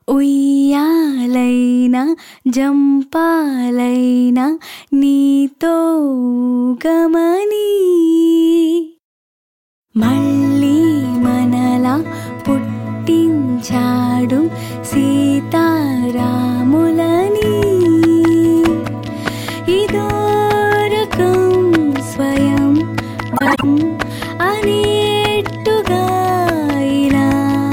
ఉయ్యాలైనా జంపాలైనా నీతో గమని మళ్ళీ మనలా పుట్టించాడు సీతారాములని ఇదో రకం స్వయం అనేట్టుగా ఇలా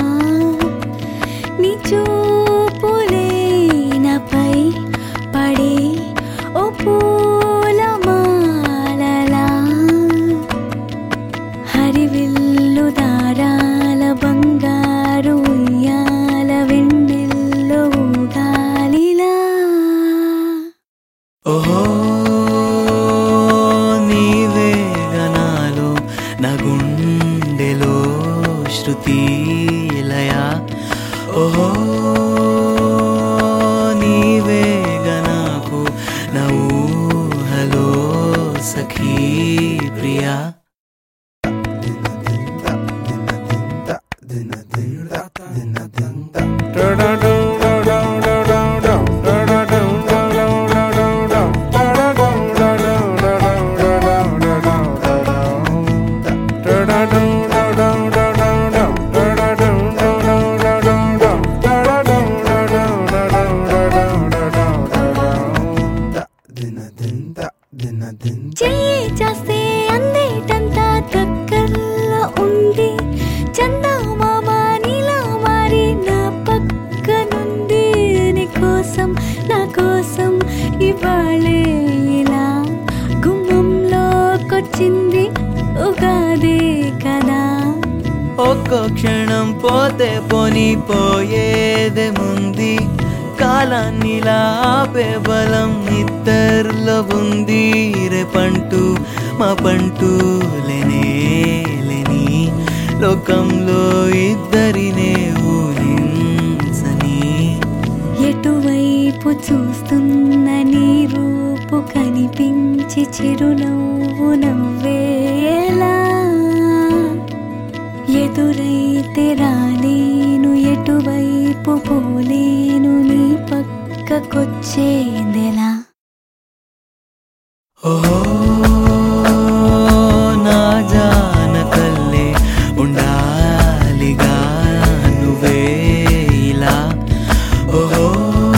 నీ చూపులే నాపై పడే ఓ పూలమాలలా హరివిల్లు దారాల బంగారు ఉయ్యాల వెన్నెల్లో ఊగాలిలా ఓహో నీవే గనాలు నా గుండెలో శృతి లయ ఓహో నీవే గనాకు నా ఊహలో సఖీ ప్రియా చెయ్యి చేస్తే అందేటంతా దగ్గరలో ఉంది చందమామ నీలా మారి నా పక్కనుంది నీకోసం నా కోసం ఇవాళే ఇలా గుమ్మంలోకొచ్చింది ఉగాదే కదా ఒక్కో క్షణం పోతే పోని పోయేదేముంది కాలాన్నిలా ఆపే బలం ఇద్దరిలో ఉంది రేపంటూ మా పంటూ లేని లోకంలో ఇద్దరినే ఊహించని ఎటువైపు చూస్తున్న నీ రూపు కనిపించి చిరునవ్వు నవ్వేలా ఎదురైతే రాలేను ఎటువైపు పోలేను నీ పక్కకొచ్చేదెలా ఓహో నా జానకల్లే ఉండాలిగా నువ్వే ఇలా ఓహో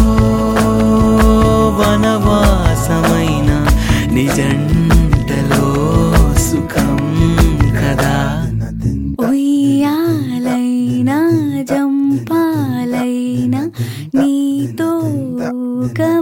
వనవాసమైన నిజంటలో సుఖం కదా ఉయ్యాలైనా జంపాలైనా నీతో